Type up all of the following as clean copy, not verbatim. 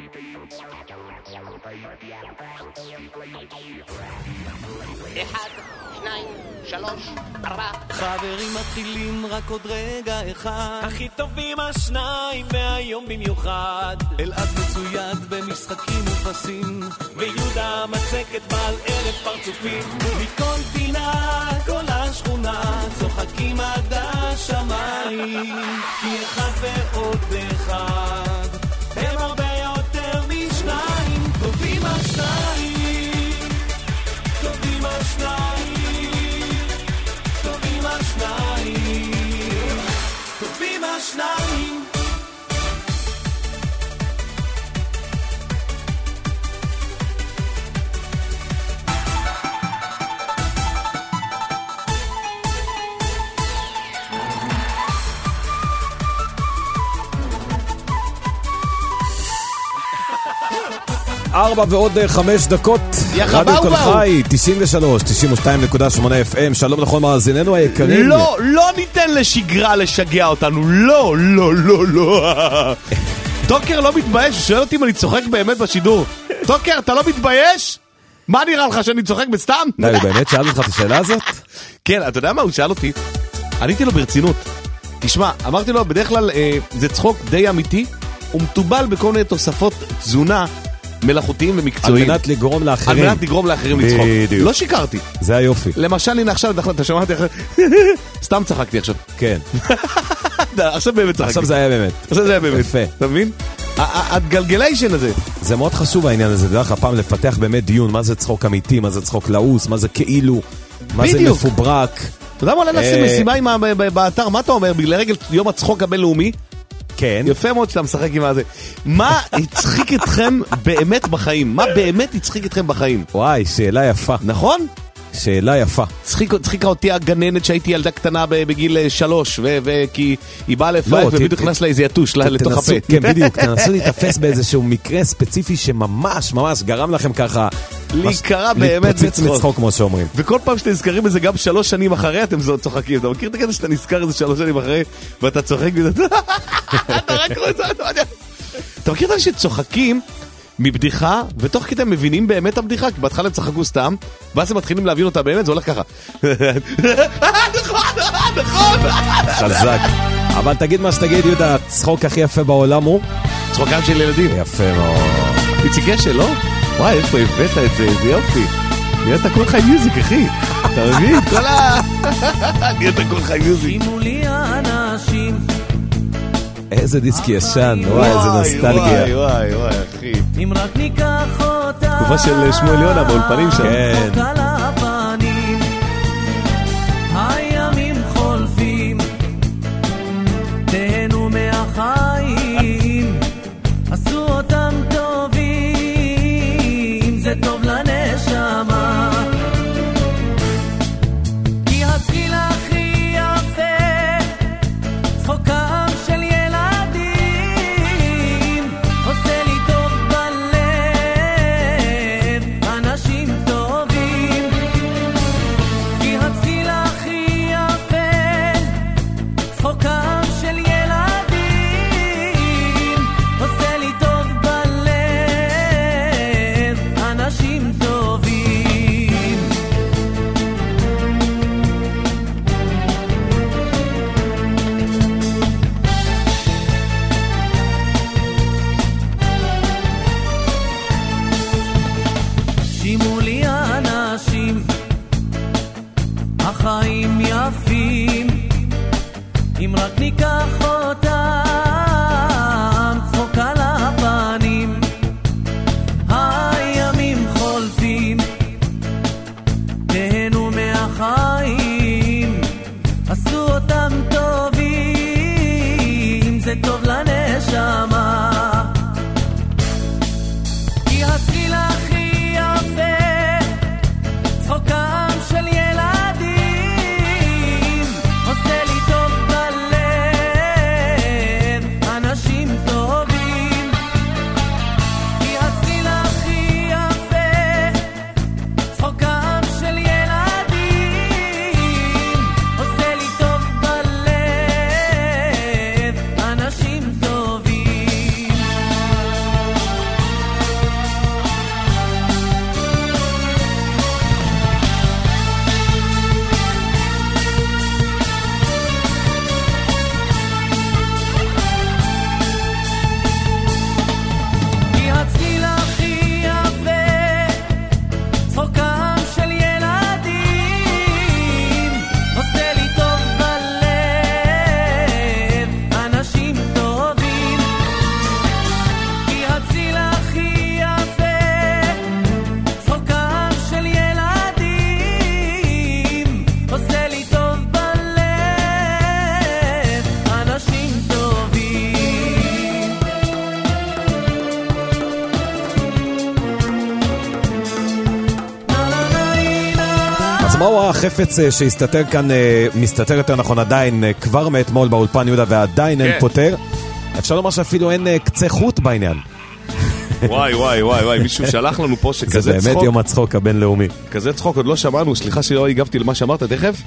אחד, שניים, שלוש, ארבע. חברים מתחילים רק עוד רגע אחד. הכי טובים השניים והיום במיוחד. אלעד מצויד במשחקים ופסים, ויהודה מצקת בעל אלף פרצופים. מכל פינה, כל השכונה, צוחקים עד השמיים. כי אחד ועוד אחד הם הרבה יותר משניים. טובים השניים, טובים השניים, טובים השניים, טובים השניים. ארבע ועוד 5 דקות, רדיו קול חי, 93, 92.8 FM. שלום לכל מאזיננו היקרים. לא ניתן לשגרה לשגע אותנו, לא. טוקר לא מתבייש, הוא שואל אותי אם אני צוחק באמת בשידור. טוקר, אתה לא מתבייש? מה נראה לך, שאני צוחק בסתם? הוא באמת שאל אותך את השאלה הזאת? כן, אתה יודע מה הוא שאל אותי? עניתי לו ברצינות. תשמע, אמרתי לו, בדרך כלל זה צחוק די אמיתי, הוא מטובל בכל מיני תוספות תזונה מלאכותיים ומקצועיים. על מנת לגרום לאחרים לצחוק. לא שיקרתי. זה היופי. למשל, הנה עכשיו, אתה שמעתי אחרי... סתם צחקתי עכשיו. כן. עכשיו באמת צחקתי. עכשיו זה היה באמת. יפה. אתה מבין? הגלגליישן הזה. זה מאוד חשוב העניין הזה. דרך הפעם לפתח באמת דיון, מה זה צחוק אמיתי, מה זה צחוק לעוס, מה זה כאילו, מה זה מפוברק. אתה יודע מה עולה לשים משימה באתר? מה אתה אומר? בגלל יום הצחוק הבינלאומי? כן. יפה מאוד שאתה משחק עם הזה. מה יצחיק אתכם באמת בחיים? מה באמת יצחיק אתכם בחיים? וואי, שאלה יפה. נכון? שאלה יפה. צחיקה אותי הגננת שהייתי ילדה קטנה בגיל 3, וכי היא באה לפייק ובדיוק נכנס לה איזה יתוש לתוך הפה. כן, בדיוק. תנסו להתאפס באיזשהו מקרה ספציפי שממש גרם לכם ככה להיקרא באמת לצחוק כמו שאומרים. וכל פעם שאתם נזכרים בזה גם 3 שנים אחרי אתם צוחקים. אתה מכיר את הקטע שאתה נזכר איזה 3 שנים אחרי ואתה צוחק אתה רק רוצה, אתה מכיר את שצוחקים מבדיחה, ותוך כדי הם מבינים באמת הבדיחה, כי בהתחלה הם צחקו סתם, ואז הם מתחילים להבין אותה באמת, זה הולך ככה. נכון. חזק. אבל תגיד מה שתגיד, יהודה, הצחוק הכי יפה בעולם הוא? צחוקם של ילדים. יפה מאוד. איציק אשל, לא? וואי, איפה הבאת את זה, איזה יופי. נהיית כל חי מיוזיק, אחי. אתה מבין? כל נהיית כל חי מיוזיק. שימו לי האנשים. איזה דיסק ישן, וואי, איזה נוסטלגיה. וואי, אחי. אם רק ניקח אותה. תקופה של שמואל יונה באולפנים שם. כן. הימים חולפים, תהנו מהחיים, עשו אותם טובים, זה טוב לנשמה. כי התחיל הכי יפה, צחוקם של ילדים, עושה לי טוב בלב, אנשים טובים. אז מהו החפץ שהסתתר כאן, מסתתר יותר נכון עדיין, כבר מאתמול באולפן יהודה ועדיין אין פותר? אפשר לומר שאפילו אין קצה חוט בעניין. וואי, מישהו שלח לנו פה שכזה צחוק. זה באמת יום הצחוק הבינלאומי. כזה צחוק, עוד לא שמענו, סליחה שלא הגבתי למה שאמרת, תכף.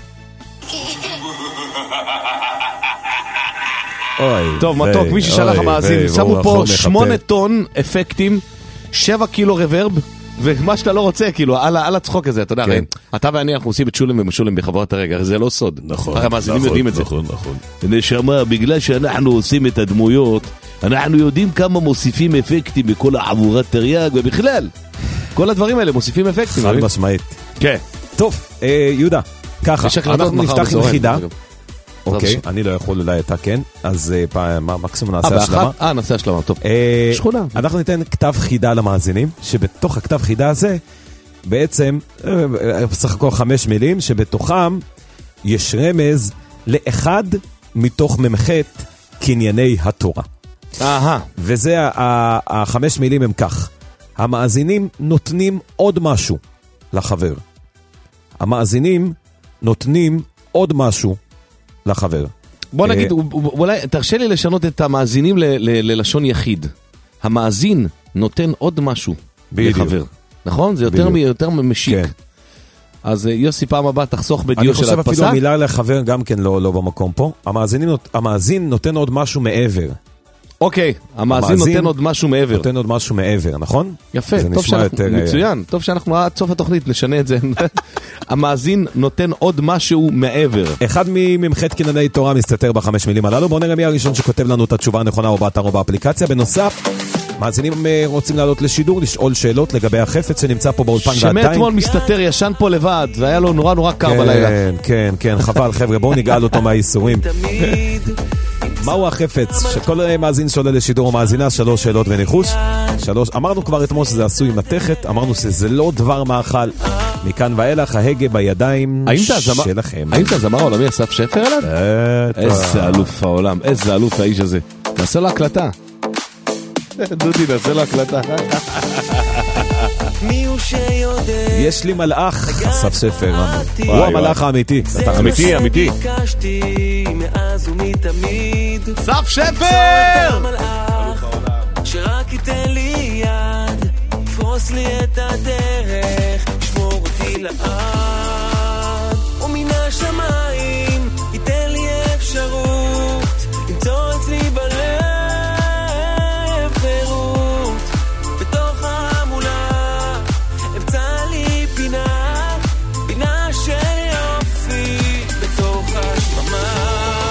טוב, מתוק, מי ששלח המאזין, שמו פה 8 טון אפקטים, 7 קילו רוורב, ומה שאתה לא רוצה, כאילו, על הצחוק הזה, אתה יודע, אתה ואני, אנחנו עושים את שולם ומשולם בחברת הרגע, זה לא סוד. נכון. הרי המאזינים יודעים את זה. נכון. נשמה, בגלל שאנחנו עושים את הדמויות, אנחנו יודעים כמה מוסיפים אפקטים בכל החבורת תרי"ג, ובכלל, כל הדברים האלה מוסיפים אפקטים. חד משמעית. כן. טוב, יהודה, ככה, אנחנו נפתח עם חידה. אוקיי, אני לא יכול, אולי אתה כן, אז מקסימום נעשה השלמה. נעשה השלמה, טוב. שכונה. אנחנו ניתן כתב חידה למאזינים, שבתוך הכתב חידה הזה, בעצם, בסך הכל 5 מילים, שבתוכם יש רמז לאחד מתוך ממחת קנייני התורה. וזה, 5 מילים הם כך. המאזינים נותנים עוד משהו לחבר. המאזינים נותנים עוד משהו לחבר. בוא נגיד, אולי תרשה לי לשנות את המאזינים ללשון יחיד. המאזין נותן עוד משהו לחבר. נכון? זה יותר משיק. אז יוסי, פעם הבאה תחסוך בדיוק של הדפסה. אני חושב אפילו מילה לחבר גם כן לא במקום פה. המאזין נותן עוד משהו מעבר. אוקיי, המאזין נותן עוד משהו מעבר. נותן עוד משהו מעבר, נכון? יפה, מצוין. טוב שאנחנו עד סוף התוכנית נשנה את זה. המאזין נותן עוד משהו מעבר. אחד מממחת קנייני תורה מסתתר ב5 מילים הללו. בואו נראה מי הראשון שכותב לנו את התשובה הנכונה או באתר או באפליקציה. בנוסף, מאזינים רוצים לעלות לשידור, לשאול שאלות לגבי החפץ שנמצא פה באולפן ועדיין. שמאתמול מסתתר ישן פה לבד, והיה לו נורא קר בלילה. כן, חבל חבר'ה, בואו נגאל אותו מהייסורים. מהו החפץ שכל מאזין שעולה לשידור או מאזינה? 3 שאלות וניחוש. 3, אמרנו כבר אתמול שזה עשוי מתכת, אמרנו שזה לא דבר מאכל. מכאן ואילך ההגה בידיים שלכם. האם זה זמר העולמי אסף שפר עליו? איזה אלוף העולם, איזה אלוף האיש הזה. נעשה לו הקלטה. דודי, נעשה לו הקלטה. יש לי מלאך, אסף ספר, הוא המלאך האמיתי. אמיתי. אסף שפר! שרק ייתן לי יד, יפרוס לי את הדרך, ישמור אותי לעד, ומן השמיים ייתן לי אפשרות, ימצוא אצלי בלב חירות, בתוך ההמולה אמצא לי פינה של יופי, בתוך השממה.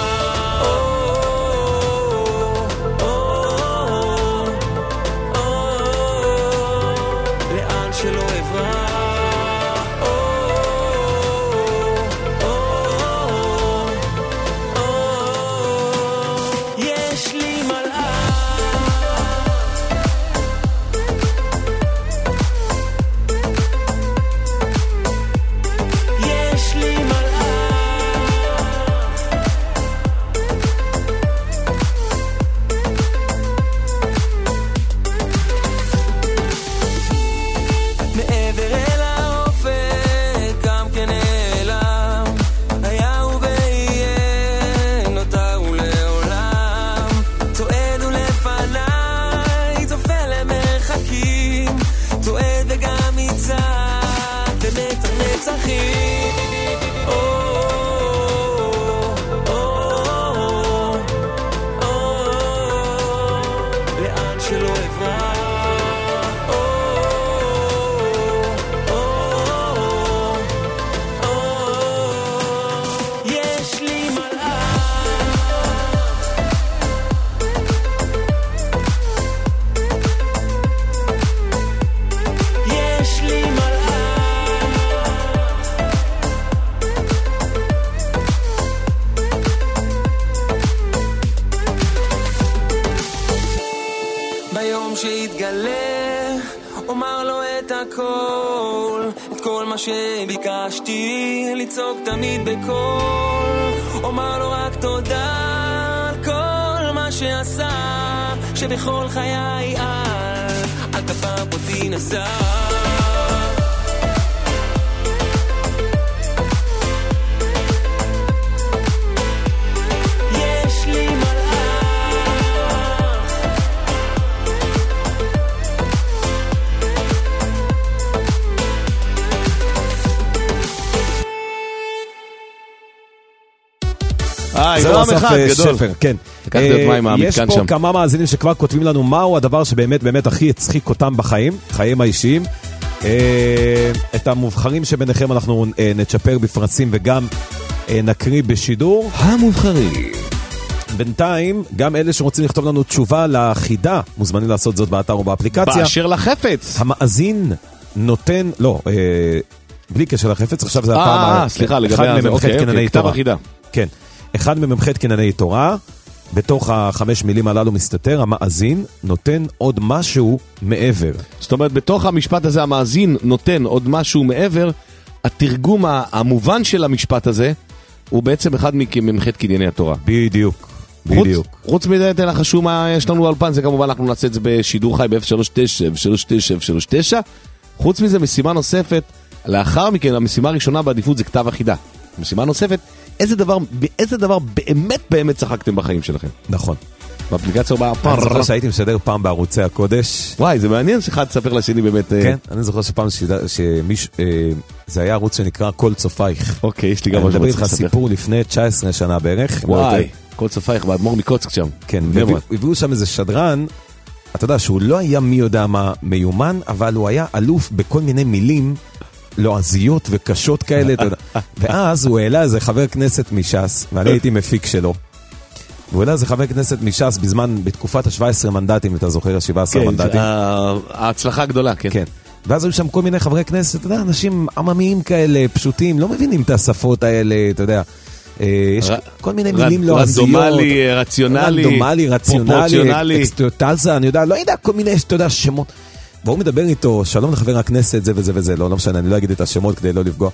שביקשתי לצעוק תמיד בקול, אומר לו רק תודה על כל מה שעשה, שבכל חיי על כפר אותי נסע. זה רם אחד, גדול. שפר, כן. לקחתי עוד מים מהמתקן שם. יש פה כמה מאזינים שכבר כותבים לנו מהו הדבר שבאמת באמת הכי הצחיק אותם בחיים, חיים האישיים. את המובחרים שביניכם אנחנו נצ'פר בפרסים וגם נקריא בשידור. המובחרים. בינתיים, גם אלה שרוצים לכתוב לנו תשובה לחידה, מוזמנים לעשות זאת באתר או באפליקציה. באשר לחפץ. המאזין נותן, לא, בלי קשר לחפץ, עכשיו זה הפעם. סליחה, לגבי כתב החידה. כן, אחד מממחת כנני תורה, בתוך 5 מילים הללו מסתתר, המאזין נותן עוד משהו מעבר. זאת אומרת, בתוך המשפט הזה המאזין נותן עוד משהו מעבר, התרגום המובן של המשפט הזה, הוא בעצם אחד מממחת כנני התורה. בדיוק. בדיוק. חוץ מזה, תנחשו מה יש לנו באולפן, זה כמובן אנחנו נעשה את זה בשידור חי ב-F39, חוץ מזה, משימה נוספת, לאחר מכן, המשימה הראשונה בעדיפות זה כתב החידה. משימה נוספת, איזה דבר באמת צחקתם בחיים שלכם? נכון. באפליקציה או באפר. אני זוכר שהייתי משדר פעם בערוצי הקודש. וואי, זה מעניין שאחד תספר לשני באמת. כן, אני זוכר שפעם זה היה ערוץ שנקרא כל צופייך. אוקיי, יש לי גם אני מדבר איתך סיפור לפני 19 שנה בערך. וואי, כל צופייך, באדמו"ר מקוצק שם. כן, והביאו שם איזה שדרן, אתה יודע שהוא לא היה מי יודע מה מיומן, אבל הוא היה אלוף בכל מיני מילים לועזיות וקשות כאלה, ואז הוא העלה איזה חבר כנסת מש"ס, ואני הייתי מפיק שלו, והוא העלה איזה חבר כנסת מש"ס בתקופת ה-17 מנדטים, אתה זוכר, 17 מנדטים. ההצלחה הגדולה, כן. כן. ואז היו שם כל מיני חברי כנסת, אתה יודע, אנשים עממיים כאלה, פשוטים, לא מבינים את השפות האלה, אתה יודע. יש כל מיני מילים לועזיות. רנדומלי, רציונלי, אקסטוטלזה, אני יודע, לא יודע, כל מיני, אתה יודע, שמות. והוא מדבר איתו, שלום לחבר הכנסת, זה וזה וזה, לא משנה, אני לא אגיד את השמות כדי לא לפגוע.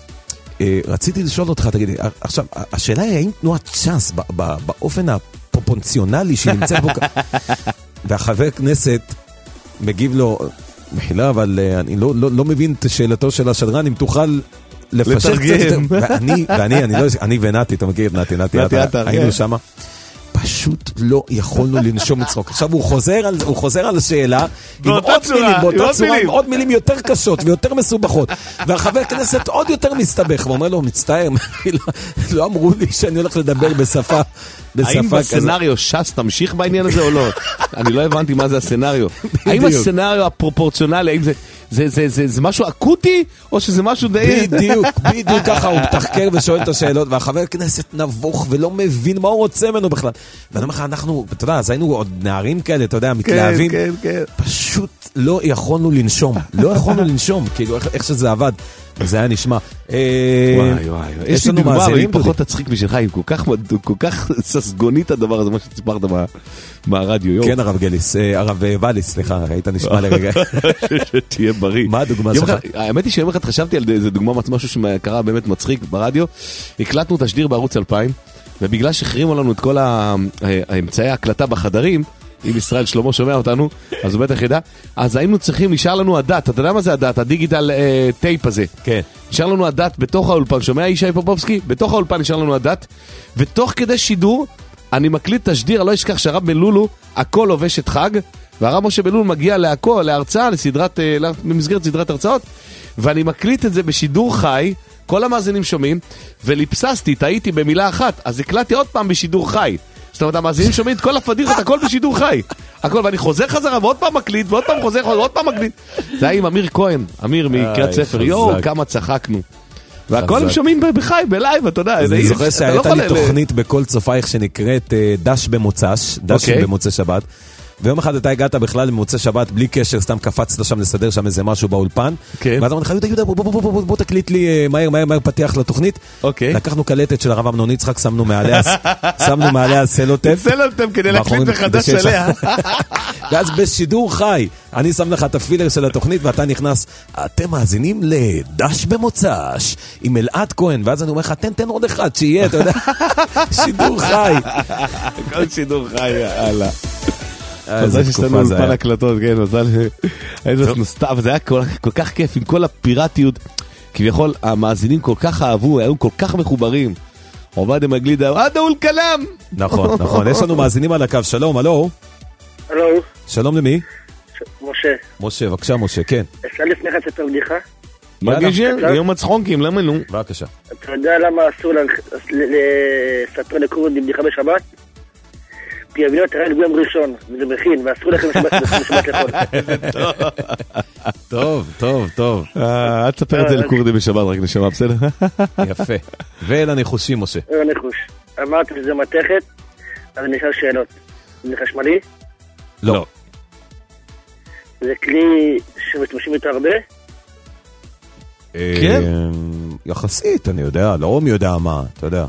רציתי לשאול אותך, תגידי, עכשיו, השאלה היא, האם תנועת ש"ס, באופן הפרופורציונלי שהיא נמצאת בו, והחבר כנסת מגיב לו, מחילה, אבל אני לא מבין את שאלתו של השדרן, אם תוכל לפשט קצת, ואני ונתי, אתה מכיר את נתי, היינו שמה. פשוט לא יכולנו לנשום מצחוק. עכשיו הוא חוזר על השאלה עם באותה צורה, עם עוד מילים יותר קשות ויותר מסובכות. והחבר כנסת עוד יותר מסתבך, ואומר לו, מצטער, לא אמרו לי שאני הולך לדבר בשפה כזאת. האם בסנריו ש"ס תמשיך בעניין הזה או לא? אני לא הבנתי מה זה הסנריו. האם הסנריו הפרופורציונלי, האם זה משהו אקוטי, או שזה משהו די... בדיוק ככה, הוא מתחקר ושואל את השאלות, והחבר כנסת נבוך ולא מבין מה הוא רוצה ממנו בכלל. ואני אומר לך, אנחנו, אתה יודע, אז היינו עוד נערים כאלה, אתה יודע, מתלהבים. כן. פשוט לא יכולנו לנשום, כאילו איך שזה עבד. זה היה נשמע. וואי. יש לנו דוגמה, היא פחות תצחיק בשבילך, היא כל כך ססגונית הדבר הזה, מה שציפרת מהרדיו. כן, הרב וליס, סליחה, היית נשמע לרגע. שתהיה בריא. מה הדוגמה שלך? האמת היא שיום אחד חשבתי על איזה דוגמה, משהו שקרה באמת מצחיק ברדיו. הקלטנו תשדיר בערוץ 2000, ובגלל שחרימו לנו את כל האמצעי ההקלטה בחדרים, אם ישראל שלמה שומע אותנו, אז הוא בטח ידע. אז היינו צריכים, נשאר לנו הדת, אתה יודע מה זה הדת? הדיגיטל טייפ הזה. כן. נשאר לנו הדת בתוך האולפן, שומע ישי פופובסקי? בתוך האולפן נשאר לנו הדת, ותוך כדי שידור, אני מקליט תשדיר, לא אשכח שהרב בלולו, הכל לובש את חג, והרב משה בלולו מגיע להרצאה, במסגרת סדרת הרצאות, ואני מקליט את זה בשידור חי, כל המאזינים שומעים, וליפססתי, טעיתי במילה אחת, אז הקלטתי עוד פעם בשידור חי. זאת אומרת, המאזינים שומעים את כל הפדיחות, הכל בשידור חי. הכל, ואני חוזר חזרה, ועוד פעם מקליט, ועוד פעם חוזר, ועוד פעם מקליט. זה היה עם אמיר כהן, אמיר מקריאת ספר, כמה צחקנו. והכל הם שומעים בחי, בלייב, אתה יודע. אני זוכר שהייתה לי תוכנית בכל צופייך שנקראת דש במוצ"ש, דש במוצ"י שבת. ויום אחד אתה הגעת בכלל למוצ"י שבת בלי קשר, סתם קפצת שם לסדר שם איזה משהו באולפן, ואז אמרתי לך, יהודה, בוא תקליט לי מהר פתיח לתוכנית. לקחנו קלטת של הרב אמנון יצחק, שמנו מעליה סלוטפ כדי להקליט מחדש עליה. ואז בשידור חי אני שם לך את הפילר של התוכנית ואתה נכנס, אתם מאזינים לדש במוצ"ש עם אלעד כהן, ואז אני אומר לך, תן עוד אחד שיהיה, אתה יודע, שידור חי. כל שידור חי, יאללה. מזל שיש לנו אולפן הקלטות, כן, מזל, איזה סתם, זה היה כל כך כיף עם כל הפיראטיות, כביכול המאזינים כל כך אהבו, היו כל כך מחוברים, עובד מגליד, עד אול כלם. נכון, יש לנו מאזינים על הקו, שלום, הלו. הלו. שלום למי? משה. משה, בבקשה משה, כן. אפשר לפני לך לספר בדיחה? מגז'ר, יום הצחונקים, למה נו? בבקשה. אתה יודע למה אסור לספר לקורדים בדיחה בשבת? כי אביניות רק ביום ראשון, וזה מכין, ואסור לכם בשבת לאכול. טוב. אל תספר את זה לקורדים בשבת, רק נשמע, בסדר? יפה. ולניחושים, משה. ניחוש. אמרתי שזה מתכת, אז אני אשאל שאלות. זה חשמלי? לא. זה כלי שמשתמשים איתו הרבה? כן. יחסית, אני יודע, לא מי יודע מה, אתה יודע.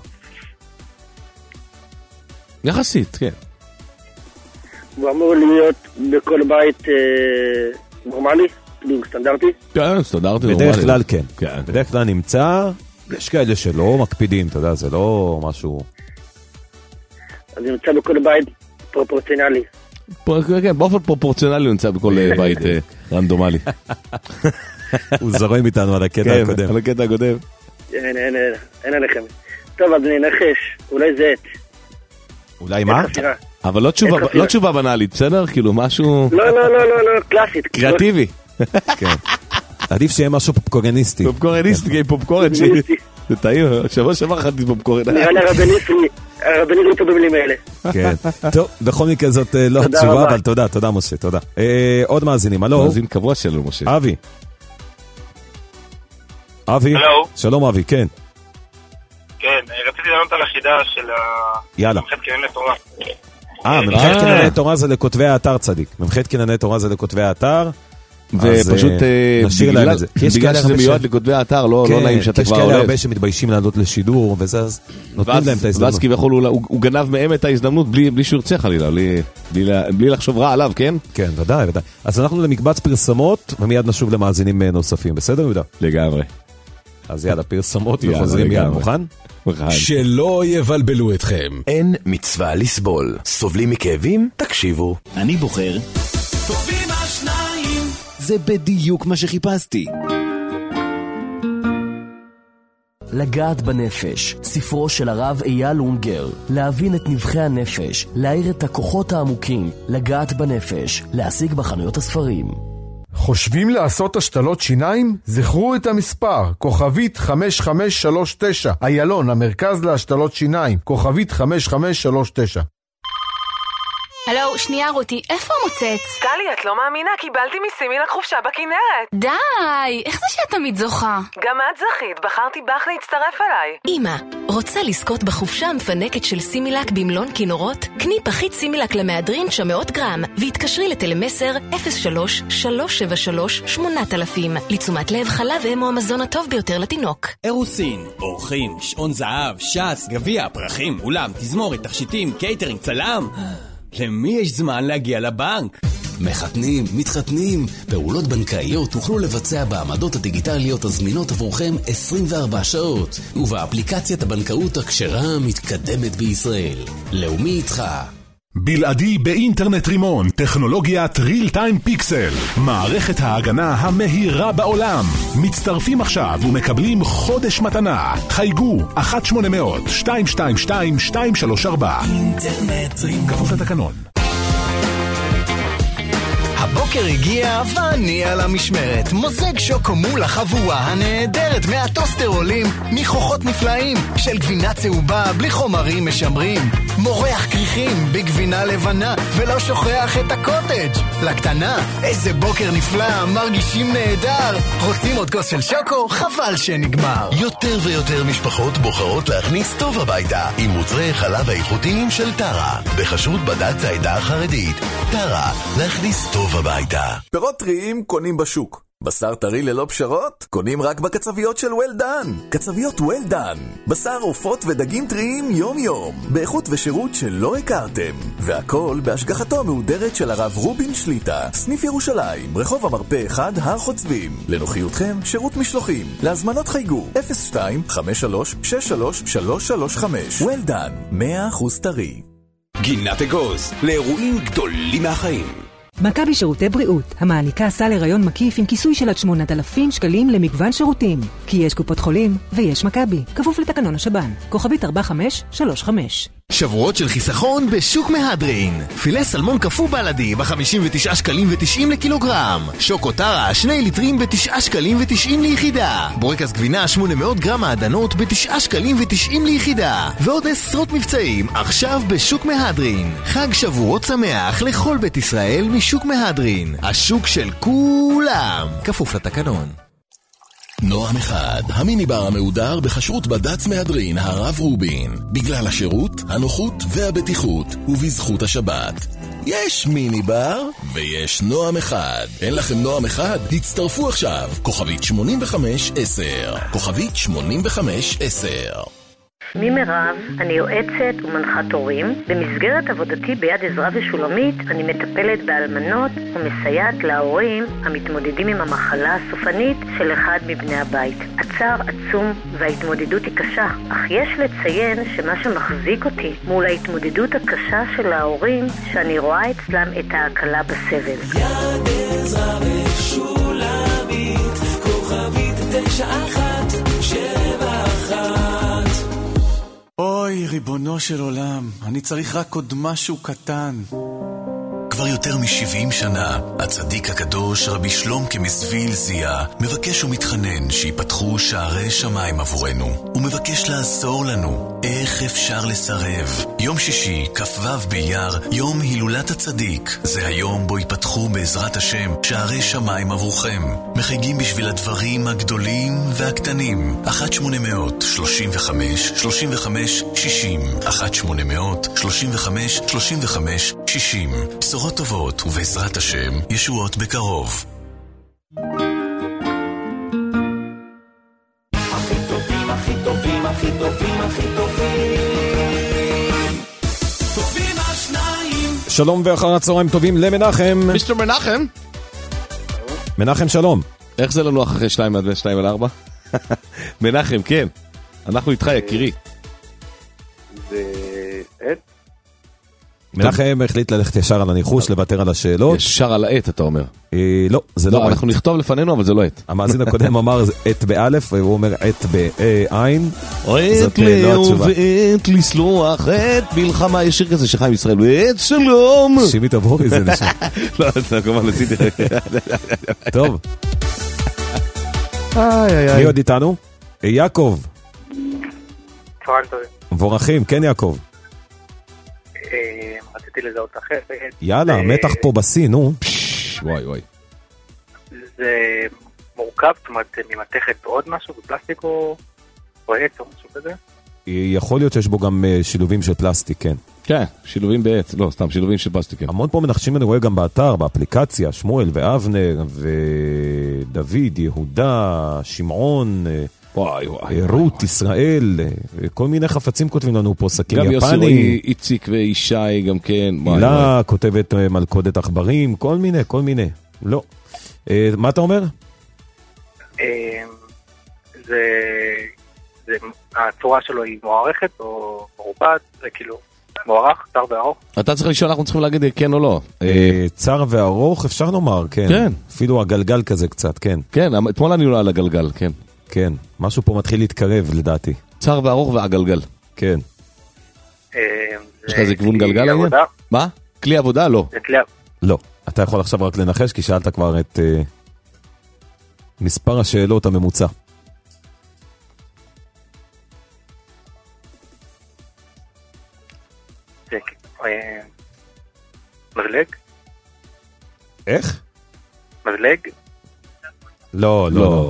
יחסית, כן. הוא אמור להיות בכל בית נורמלי, סטנדרטי? כן, סטנדרטי נורמלי. בדרך כלל כן. בדרך כלל נמצא, יש כאלה שלא מקפידים, אתה יודע, זה לא משהו... אז הוא נמצא בכל בית פרופורציונלי. כן, באופן פרופורציונלי הוא נמצא בכל בית רנדומלי. הוא זורם איתנו על הקטע הקודם. כן, על הקטע הקודם. אין עליכם. טוב, אז אני אנחש, אולי זה עט. אולי מה? אבל לא תשובה בנאלית, בסדר? כאילו משהו... לא, קלאסית. קריאטיבי. כן. עדיף שיהיה משהו פופקורניסטי. פופקורניסטי, פופקורן זה טעים, שבוע שעבר חדתי פופקורן. נראה לי הרבנית לא טוב במילים האלה. כן. טוב, בכל מקרה זאת לא תשובה, אבל תודה משה, תודה. עוד מאזינים, הלו. מאזין קבוע שלנו, משה. אבי. שלום אבי, כן. כן, רציתי לענות על החידה של יאללה. ממחת כנני תורה. ממחת כנני תורה זה לכותבי האתר צדיק. ממחת כנני תורה זה לכותבי האתר. ופשוט בגלל שזה מיועד לכותבי האתר, לא נעים שאתה כבר יש עולה. כאלה הרבה שמתביישים לעלות לשידור, וזה אז נותנים להם את ההזדמנות. ואז כביכול הוא גנב מהם את ההזדמנות בלי שירצה חלילה, בלי לחשוב רע עליו, כן? כן, ודאי. אז אנחנו למקבץ פרסמות, ומיד נשוב למאזינים נוספים, בסדר יהודה? לגמרי. אז יאללה, פרסמות וחוזרים מיד, מוכן? שלא יבלבלו אתכם. אין מצווה לסבול. סובלים מכאבים? תקשיבו. אני בוחר. טובים השניים. זה בדיוק מה שחיפשתי. לגעת בנפש, ספרו של הרב אייל אונגר. להבין את נבחי הנפש, להאיר את הכוחות העמוקים, לגעת בנפש, להשיג בחנויות הספרים. חושבים לעשות השתלות שיניים? זכרו את המספר, כוכבית 5539, איילון, המרכז להשתלות שיניים, כוכבית 5539. הלו, שנייה רותי, איפה המוצץ? טלי, את לא מאמינה, קיבלתי מסימילק חופשה בכנרת. די, איך זה שאת תמיד זוכה? גם את זכית, בחרתי בך להצטרף אליי. אמא, רוצה לזכות בחופשה המפנקת של סימילק במלון כינורות? קני פחית סימילק למהדרין 900 גרם, והתקשרי לטלמסר 03-373-8000. לתשומת לב חלב אם הוא המזון הטוב ביותר לתינוק. אירוסין, אורחים, שעון זהב, שס, גביע, פרחים, אולם, תזמורת, תכשיטים, קייטרינג, צלם. למי יש זמן להגיע לבנק? מחתנים, מתחתנים, פעולות בנקאיות תוכלו לבצע בעמדות הדיגיטליות הזמינות עבורכם 24 שעות, ובאפליקציית הבנקאות הכשרה המתקדמת בישראל. לאומי איתך. בלעדי באינטרנט רימון, טכנולוגיית ריל טיים פיקסל, מערכת ההגנה המהירה בעולם. מצטרפים עכשיו ומקבלים חודש מתנה. חייגו 1-800-222-234. אינטרנט רימון, כפוף לתקנון. הבוקר הגיע ואני על המשמרת. מוזג שוקו מול החבורה הנהדרת מהטוסטרולים, מכוחות נפלאים של גבינה צהובה בלי חומרים משמרים, מורח קריחים בגבינה לבנה ולא שוכח את הקוטג'. לקטנה, איזה בוקר נפלא, מרגישים נהדר. רוצים עוד כוס של שוקו? חבל שנגמר. יותר ויותר משפחות בוחרות להכניס טוב הביתה עם מוצרי חלב האיכותיים של טרה, בחסות בד"ץ העדה החרדית. טרה, להכניס טוב הביתה. פירות טריים קונים בשוק. בשר טרי ללא פשרות קונים רק בקצביות של well done. קצביות well done. בשר עופות ודגים טריים יום יום, באיכות ושירות שלא הכרתם, והכל בהשגחתו המהודרת של הרב רובין שליטה. סניף ירושלים, רחוב המרפא 1, הר חוצבים. לנוחיותכם שירות משלוחים. להזמנות חייגו 02-53-63-335. well done, 100% טרי. גינת אגוז, לאירועים גדולים מהחיים. מכבי שירותי בריאות, המעניקה סל הריון מקיף עם כיסוי של עד 8,000 שקלים למגוון שירותים. כי יש קופות חולים ויש מכבי, כפוף לתקנון השב"ן. כוכבית 4535. שבועות של חיסכון בשוק מהדרין. פילה סלמון קפוא בלדי ב-59 שקלים ו90 לקילוגרם. שוקו טרה 2 ליטרים ב9 שקלים ו90 ליחידה. בורקס גבינה 800 גרם מעדנות ב9 שקלים ו90 ליחידה. ועוד עשרות מבצעים עכשיו בשוק מהדרין. חג שבועות שמח לכל בית ישראל משוק מהדרין. השוק של כולם. כפוף לתקנון. נועם אחד, המיניבר המהודר בחשרות בד"ץ מהדרין הרב רובין. בגלל השירות, הנוחות והבטיחות, ובזכות השבת. יש מיניבר ויש נועם אחד. אין לכם נועם אחד? הצטרפו עכשיו. כוכבית 8510. כוכבית 8510. שמי מירב, אני יועצת ומנחת הורים. במסגרת עבודתי ביד עזרא ושולמית, אני מטפלת באלמנות ומסייעת להורים המתמודדים עם המחלה הסופנית של אחד מבני הבית. הצער עצום וההתמודדות היא קשה, אך יש לציין שמה שמחזיק אותי מול ההתמודדות הקשה של ההורים, שאני רואה אצלם את ההקלה בסבל. יד עזרא ושולמית, כוכבית 9171. אוי, ריבונו של עולם, אני צריך רק עוד משהו קטן. כבר יותר מ-70 שנה, הצדיק הקדוש רבי שלום כמסביל זיה מבקש ומתחנן שיפתחו שערי שמיים עבורנו. הוא מבקש לעזור לנו. איך אפשר לסרב? יום שישי, כ"ו באייר, יום הילולת הצדיק. זה היום בו ייפתחו בעזרת השם שערי שמיים עבורכם. מחייגים בשביל הדברים הגדולים והקטנים. 1-800-35-35-60 1-800-35-35-60. בשורות טובות ובעזרת השם ישועות בקרוב. הכי טובים, הכי טובים, הכי טובים, הכי טובים. טובים השניים. שלום ואחר הצהריים טובים למנחם. מיסטר מנחם. מנחם שלום. איך זה לנו אחרי 2 עד 2 עד 4? מנחם, כן. אנחנו איתך יקירי. זה עת? מנחם החליט ללכת ישר על הניחוש, לוותר על השאלות. ישר על העת, אתה אומר. לא, זה לא עת. אנחנו נכתוב לפנינו, אבל זה לא עת. המאזין הקודם אמר עת באלף, והוא אומר עת בעין. עת לאהוב ועת לסלוח, עת מלחמה, יש שיר כזה שחיים ישראל, ועת שלום. שימי תבורי, זה נשמע. לא, זה כמובן עשיתי. טוב. מי עוד איתנו? יעקב. צהריים טובים. מבורכים, כן יעקב. רציתי לזהות אחרת. יאללה, מתח פה בסין, נו. וואי וואי. זה מורכב, זאת אומרת, ממתכת עוד משהו, בפלסטיק או עץ או משהו כזה? יכול להיות שיש בו גם שילובים של פלסטיק, כן. כן, שילובים בעץ, לא, סתם שילובים של פלסטיק. המון פה מנחשים אני רואה גם באתר, באפליקציה, שמואל ואבנר ודוד, יהודה, שמעון, רות, ישראל, כל מיני חפצים כותבים לנו פה, סכין יפני. גם יוסי, איציק ואישי גם כן. הילה כותבת מלכודת עכברים, כל מיני. לא. מה אתה אומר? הצורה שלו היא מוערכת או מרובעת, זה כאילו מוערך, צר וארוך. אתה צריך לשאול, אנחנו צריכים להגיד כן או לא. צר וארוך אפשר לומר, כן. כן. אפילו הגלגל כזה קצת, כן. כן, אתמול אני לא על הגלגל, כן. כן, משהו פה מתחיל להתקרב לדעתי. צר וארוך והגלגל. כן. יש לך איזה כיוון גלגל העניין? מה? כלי עבודה? לא. לא. אתה יכול עכשיו רק לנחש, כי שאלת כבר את מספר השאלות הממוצע. מזלג? איך? מזלג? לא.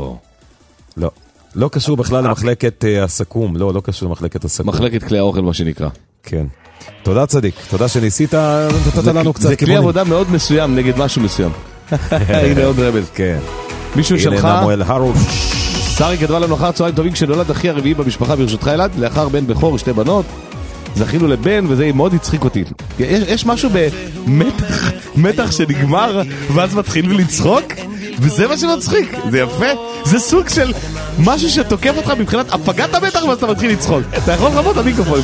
לא קשור בכלל למחלקת הסכו"ם. לא קשור למחלקת הסכו"ם. מחלקת כלי האוכל, מה שנקרא. כן. תודה צדיק. תודה שניסית, נתת לנו קצת. זה כלי עבודה מאוד מסוים נגד משהו מסוים. הנה עוד רמז. כן. מישהו שלך... הנה נמואל הרוש. שרי כתבה לנו אחר צהריים טובים כשנולד אחי הרביעי במשפחה ברשותך אלעד, לאחר בן בכור 2 בנות. זכינו לבן וזה מאוד הצחיק אותי. יש משהו במתח שנגמר ואז מתחיל לצחוק וזה מה שמצחיק, זה יפה. זה סוג של משהו שתוקף אותך מבחינת הפגת המתח ואז אתה מתחיל לצחוק. אתה יכול לרמות המיקרופון.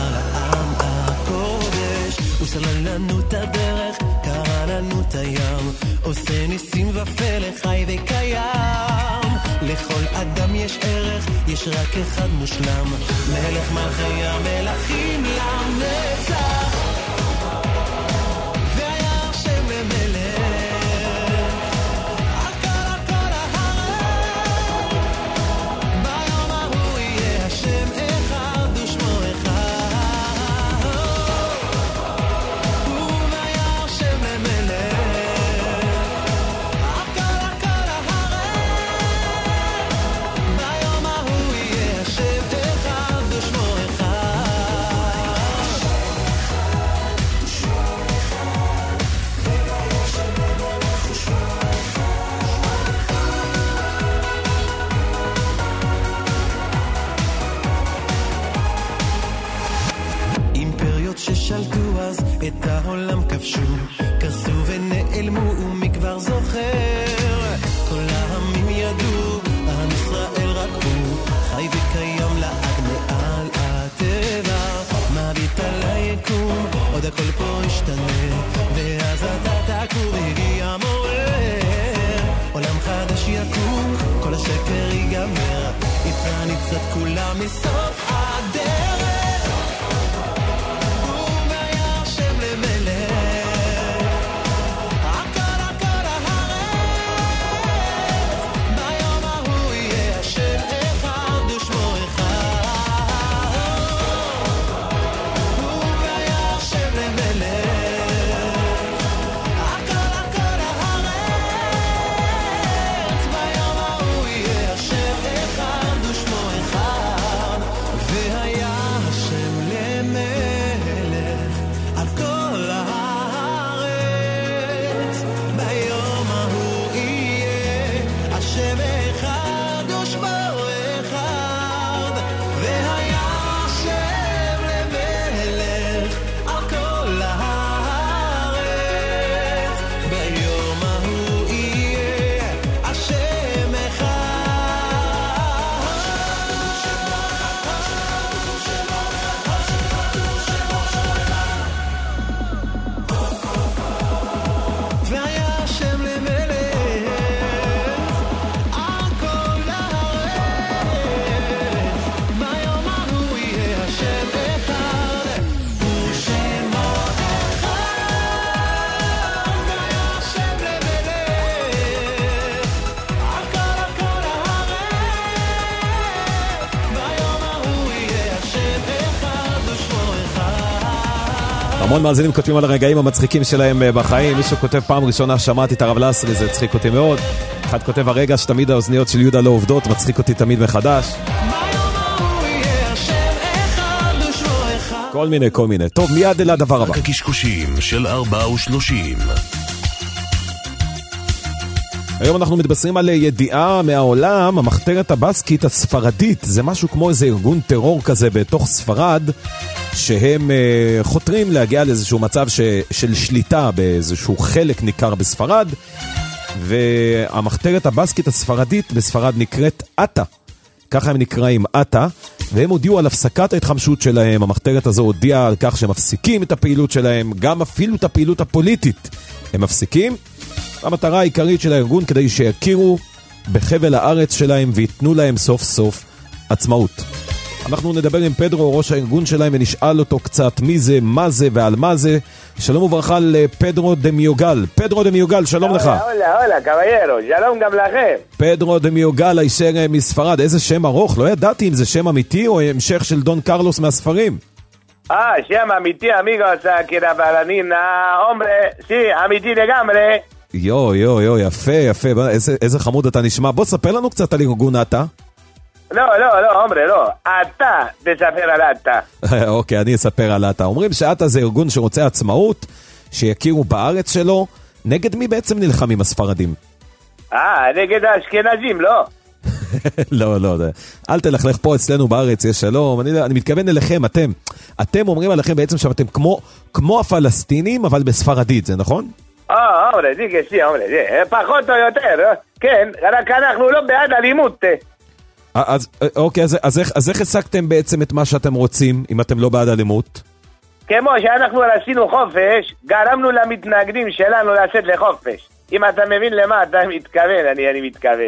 הוא סלל לנו את הדרך, קרא לנו את הים, עושה ניסים ופלא חי וקיים. לכל אדם יש ערך, יש רק אחד מושלם, מלך מלכי המלכים לנצח. והיה השם למלך על כל הארץ, ביום ההוא יהיה השם אחד ושמו אחד. והיה השם למלך על כל הארץ, ביום ההוא יהיה השם אחד ושמו אחד. אימפריות ששלטו אז את העולם כבשו, קרסו ונעלמו ומי כבר זוכר. כל העמים ידעו, עם ישראל רק הוא חי וקיים לעד מעל הטבע, מביט על היקום, עוד הכל פה ישתנה, ואז אתה תקום והגיע מורה, עולם חדש יקום, כל השקר ייגמר, איתך נצעד כולם מסוף הדרך. והיה השם למלך על כל הארץ, ביום ההוא יהיה השם אחד ושמו אחד. והיה השם למלך על כל הארץ, ביום ההוא יהיה השם אחד ושמו אחד. והיה השם למלך על כל הארץ, ביום ההוא יהיה השם אחד ושמו אחד. והיה השם למלך על כל הארץ, ביום ההוא יהיה השם והיה השם למלך על כל הארץ, ביום ההוא יהיה השם אחד ושמו אחד. והיה השם למלך על כל הארץ, ביום ההוא יהיה השם אחד ושמו אחד. המון מאזינים כותבים על הרגעים המצחיקים שלהם בחיים. מישהו כותב פעם ראשונה שמעתי את הרב לסרי, זה הצחיק אותי מאוד. אחד כותב הרגע שתמיד האוזניות של יהודה לא עובדות, מצחיק אותי תמיד מחדש. כל מיני. טוב, מיד אל הדבר הבא. הקשקושים של 4:30. היום אנחנו מתבשרים על ידיעה מהעולם, המחתרת הבסקית הספרדית. זה משהו כמו איזה ארגון טרור כזה בתוך ספרד, שהם חותרים להגיע לאיזשהו מצב של שליטה באיזשהו חלק ניכר בספרד, והמחתרת הבסקית הספרדית בספרד נקראת אטה, ככה הם נקראים אטה, והם הודיעו על הפסקת ההתחמשות שלהם. המחתרת הזו הודיעה על כך שהם מפסיקים את הפעילות שלהם, גם אפילו את הפעילות הפוליטית הם מפסיקים. המטרה העיקרית של הארגון כדי שיכירו בחבל הארץ שלהם ויתנו להם סוף סוף עצמאות. אנחנו נדבר עם פדרו, ראש הארגון שלהם, ונשאל אותו קצת מי זה, מה זה ועל מה זה. שלום וברכה לפדרו דמיוגל. פדרו דמיוגל, שלום לך. הולה, קביירו, שלום גם לכם. פדרו דמיוגל, הישר מספרד. איזה שם ארוך, לא ידעתי אם זה שם אמיתי או המשך של דון קרלוס מהספרים. שם אמיתי, אמיגוס, קרבלנינה, אומרה, אמיתי לגמרי. יו, יפה. איזה חמוד אתה נשמע. בוא ספר לנו קצת על ארגון אטה. לא, אומרה, לא. אתה תספר על אטה. אוקיי, אני אספר על אטה. אומרים שאטה זה ארגון שרוצה עצמאות, שיכירו בארץ שלו. נגד מי בעצם נלחמים הספרדים? נגד האשכנזים, לא. לא. אל תלכלך, פה אצלנו בארץ יש שלום. אני מתכוון אליכם, אתם אומרים עליכם בעצם שאתם כמו הפלסטינים, אבל בספרדית, זה נכון? אומרה, זה פחות או יותר, כן, רק אנחנו לא בעד אלימות. אוקיי, אז איך השגתם בעצם את מה שאתם רוצים, אם אתם לא בעד אלימות? כמו שאנחנו רצינו חופש, גרמנו למתנגדים שלנו לצאת לחופש. אם אתה מבין למה אתה מתכוון, אני מתכוון.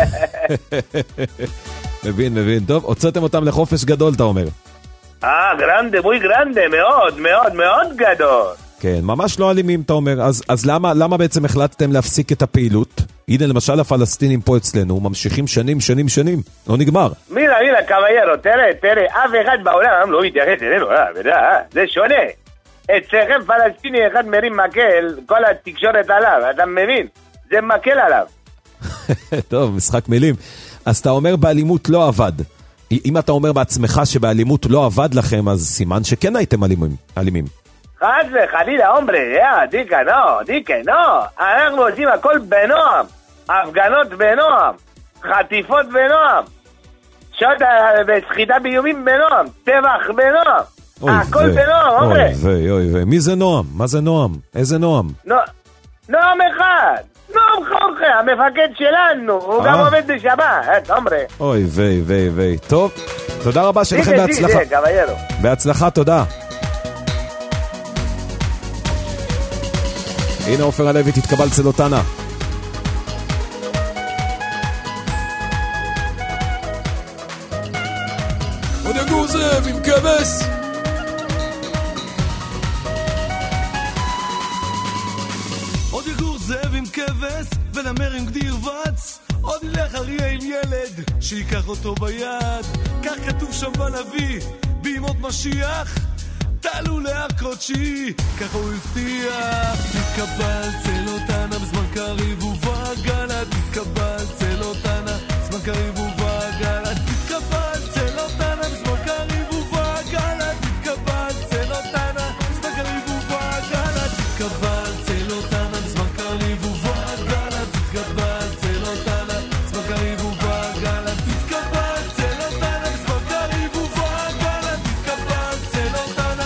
מבין. טוב, הוצאתם אותם לחופש גדול, אתה אומר. גרנדה, מוי גרנדה, מאוד, מאוד, מאוד גדול. כן, ממש לא אלימים, אתה אומר. אז למה בעצם החלטתם להפסיק את הפעילות? הנה, למשל הפלסטינים פה אצלנו, ממשיכים שנים, לא נגמר. מילה, קביירו, תראה, אף אחד בעולם לא מתייחס אלינו, זה שונה. אצלכם פלסטיני אחד מרים מקל, כל התקשורת עליו, אתה מבין? זה מקל עליו. טוב, משחק מילים. אז אתה אומר באלימות לא עבד. אם אתה אומר בעצמך שבאלימות לא עבד לכם, אז סימן שכן הייתם אלימים. חס וחלילה, אומברה, דיקה, אנחנו עושים הכל בנועם, הפגנות בנועם, חטיפות בנועם, שעות בסחיטה באיומים בנועם, טבח בנועם, הכל בנועם, אומברה. אוי, מי זה נועם? מה זה נועם? איזה נועם? נועם אחד, נועם חורכי, המפקד שלנו, הוא גם עובד בשבת, אומברה. אוי, טוב, תודה רבה, שלכם בהצלחה. בהצלחה, תודה. הנה עופר הלוי, תתקבל צלוטנה. עוד יגור זאב עם כבש. עוד יגור זאב עם כבש ונמר עם גדיר וץ. עוד ילך אריה עם ילד שיקח אותו ביד. כך כתוב שם בנביא בימות משיח. תעלו להר קודשי, ככה הוא הבטיח. תתקבל צלוטנה בזמן קריב ובגלה. תתקבל צלוטנה בזמן קריב ובגלה. תתקבל צלוטנה בזמן קריב ובגלה. תתקבל צלוטנה בזמן קריב ובגלה. תתקבל צלוטנה בזמן קריב ובגלה. תתקבל צלוטנה בזמן קריב ובגלה. תתקבל צלוטנה בזמן קריב ובגלה. תתקבל צלוטנה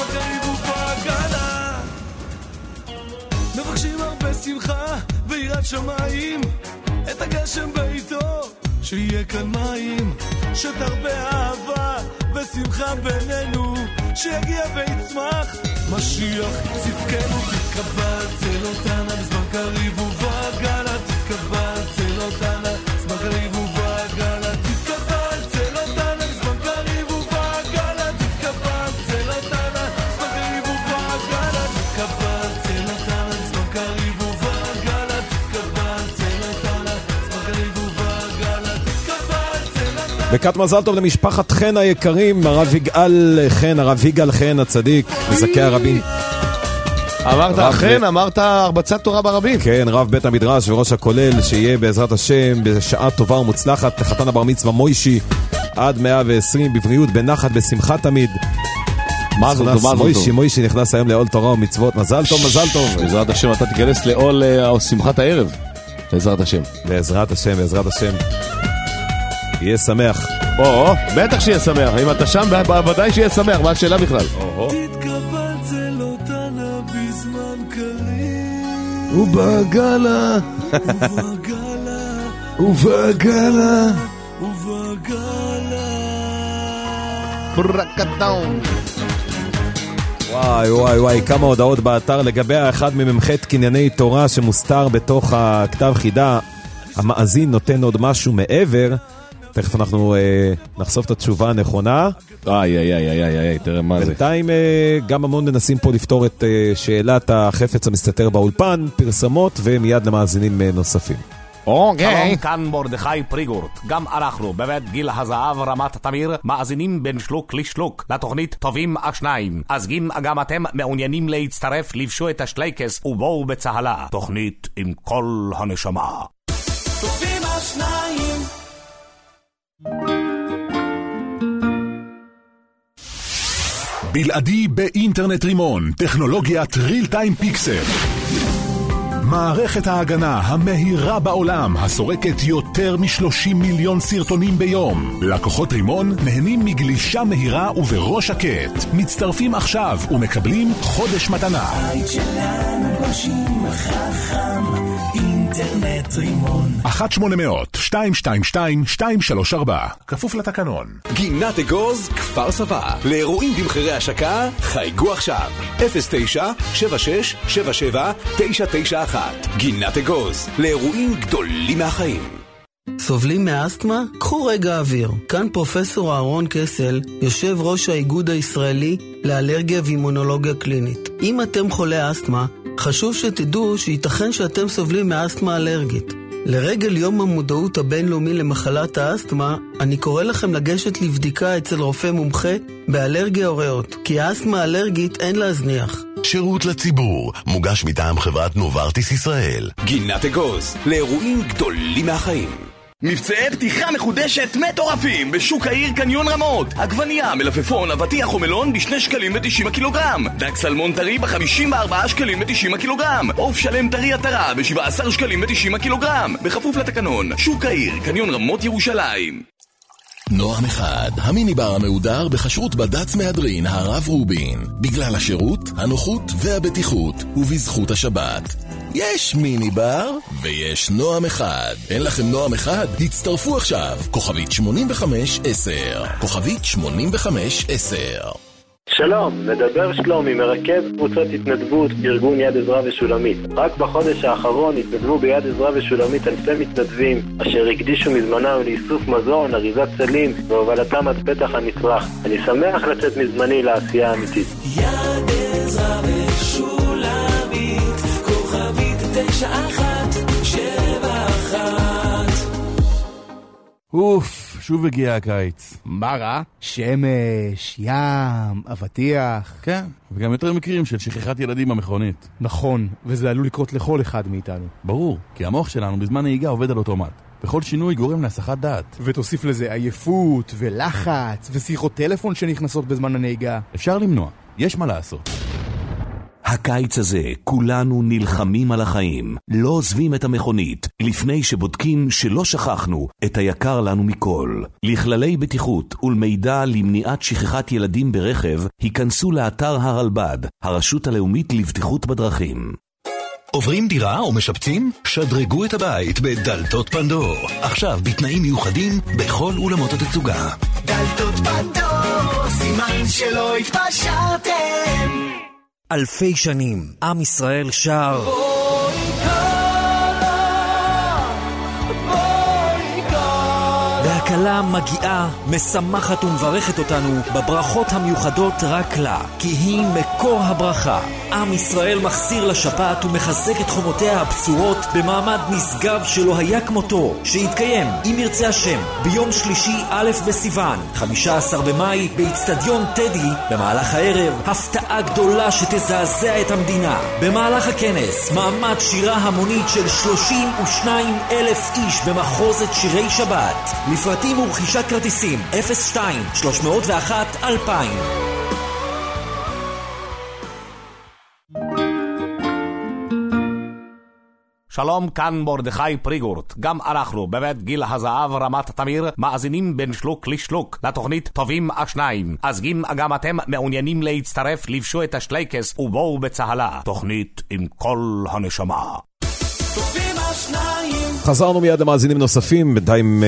מבקשים הרבה שמחה ויראת שמיים, את הגשם בעיתו שיהיה כאן מים, שתרבה אהבה ושמחה בינינו, שיגיע ויצמח משיח צדקנו. תתקבל צלוטנה בזמן קריב ובגלה. תתקבל צלוטנה בזמן קריב ובגלה. תתקבל צלוטנה בזמן קריב ובגלה. תתקבל צלוטנה בזמן קריב ובגלה. תתקבל צלוטנה בזמן קריב ובגלה. תתקבל צלוטנה בזמן קריב ובגלה. תתקבל צלוטנה. ברכת מזל טוב למשפחת חן היקרים, הרב יגאל חן הצדיק, מזכי הרבים. אמרת חן, אמרת הרבצת תורה ברבים. כן, רב בית המדרש וראש הכולל, שיהיה בעזרת השם בשעה טובה ומוצלחת לחתן הבר מצווה מוישי עד 120 בבריאות, בנחת, בשמחה תמיד. מוישי נכנס היום לעול תורה ומצוות. מזל טוב. בעזרת השם אתה תיכנס לעול שמחת הערב. בעזרת השם. בעזרת השם. יהיה שמח. בטח שיהיה שמח. אם אתה שם, בוודאי שיהיה שמח. מה השאלה בכלל? תתקבל צלוטנה בזמן קריב ובגלה. ברקדאון. וואי, כמה הודעות באתר לגבי האחד מממחת קנייני תורה שמוסתר בתוך הכתב חידה. המאזין נותן עוד משהו מעבר. תכף אנחנו נחשוף את התשובה הנכונה. תראה מה זה. בינתיים גם המון מנסים פה לפתור את שאלת החפץ המסתתר באולפן, פרסמות ומיד למאזינים נוספים. שלום, כאן מרדכי פריגורט. גם אנחנו בבית גיל הזהב רמת תמיר מאזינים בין שלוק לשלוק לתוכנית טובים השניים. אז גם אתם מעוניינים להצטרף, לבשו את השלייקס ובואו בצהלה. תוכנית עם כל הנשמה. טובים השניים. בלעדי באינטרנט רימון, טכנולוגיית ריל טיים פיקסל. מערכת ההגנה המהירה בעולם, הסורקת יותר מ-30 מיליון סרטונים ביום. לקוחות רימון נהנים מגלישה מהירה ובראש שקט. מצטרפים עכשיו ומקבלים חודש מתנה. בית שלנו גושים חכם, אינטרנט אינטרנט רימון 1-800-222-234 כפוף לתקנון. גינת אגוז, כפר סבא. לאירועים במחירי השקה, חייגו עכשיו. 09-76-77-991. גינת אגוז, לאירועים גדולים מהחיים. סובלים מאסתמה? קחו רגע אוויר. כאן פרופסור אהרון קסל, יושב ראש האיגוד הישראלי לאלרגיה ואימונולוגיה קלינית. אם אתם חולי אסתמה, חשוב שתדעו שייתכן שאתם סובלים מאסתמה אלרגית. לרגל יום המודעות הבינלאומי למחלת האסתמה, אני קורא לכם לגשת לבדיקה אצל רופא מומחה באלרגיה או ריאות, כי האסתמה אלרגית אין להזניח. שירות לציבור, מוגש מטעם חברת נוברטיס ישראל. גינת אגוז, לאירועים גדולים מהחיים. מבצעי פתיחה מחודשת מטורפים בשוק העיר קניון רמות. עגבנייה, מלפפון, אבטיח או מלון ב2 שקלים ו90 הקילוגרם. דג סלמון טרי ב54 שקלים ו90 הקילוגרם. עוף שלם טרי עטרה ב17 שקלים ו90 הקילוגרם. בכפוף לתקנון. שוק העיר, קניון רמות ירושלים. נועם אחד, המיניבר המהודר בחשרות בד"ץ מהדרין הרב רובין. בגלל השירות, הנוחות והבטיחות, ובזכות השבת. יש מיניבר ויש נועם אחד. אין לכם נועם אחד? הצטרפו עכשיו. כוכבית 8510. כוכבית 8510. שלום, מדבר שלומי, מרכז קבוצות התנדבות בארגון יד עזרא ושולמית. רק בחודש האחרון התנדבו ביד עזרא ושולמית אלפי מתנדבים אשר הקדישו מזמנם לאיסוף מזון, אריזת סלים והובלתם עד פתח הנצרך. אני שמח לצאת מזמני לעשייה האמיתית. יד עזרא ושולמית, כוכבית 9171. אוף, שוב הגיע הקיץ. מה רע? שמש, ים, אבטיח. כן, וגם יותר מקרים של שכחת ילדים במכונית. נכון, וזה עלול לקרות לכל אחד מאיתנו. ברור, כי המוח שלנו בזמן נהיגה עובד על אוטומט. וכל שינוי גורם להסחת דעת. ותוסיף לזה עייפות ולחץ ושיחות טלפון שנכנסות בזמן הנהיגה. אפשר למנוע, יש מה לעשות. הקיץ הזה כולנו נלחמים על החיים, לא עוזבים את המכונית, לפני שבודקים שלא שכחנו את היקר לנו מכל. לכללי בטיחות ולמידע למניעת שכחת ילדים ברכב, היכנסו לאתר הרלב"ד, הרשות הלאומית לבטיחות בדרכים. עוברים דירה או משפצים? שדרגו את הבית בדלתות פנדור. עכשיו בתנאים מיוחדים בכל אולמות התצוגה. דלתות פנדור, סימן שלא התפשרתם. אלפי שנים, עם ישראל שר והקלה מגיעה, משמחת ומברכת אותנו בברכות המיוחדות רק לה, כי היא מקור הברכה. עם ישראל מחזיר לשפעת ומחזק את חומותיה הבצורות במעמד נשגב שלא היה כמותו, שיתקיים, אם ירצה השם, ביום שלישי א' בסיוון, 15 במאי, באצטדיון טדי. במהלך הערב, הפתעה גדולה שתזעזע את המדינה. במהלך הכנס, מעמד שירה המונית של 32,000 איש במחוזת שירי שבת. לפרטים ורכישת כרטיסים 02-301-2000. שלום, כאן מרדכי פריגורט. גם אנחנו בבית גיל הזהב רמת תמיר מאזינים בין שלוק לשלוק לתוכנית טובים השניים. אז אם גם אתם מעוניינים להצטרף, לבשו את השלייקס ובואו בצהלה. תוכנית עם כל הנשמה. טובים השניים. חזרנו מיד למאזינים נוספים, בינתיים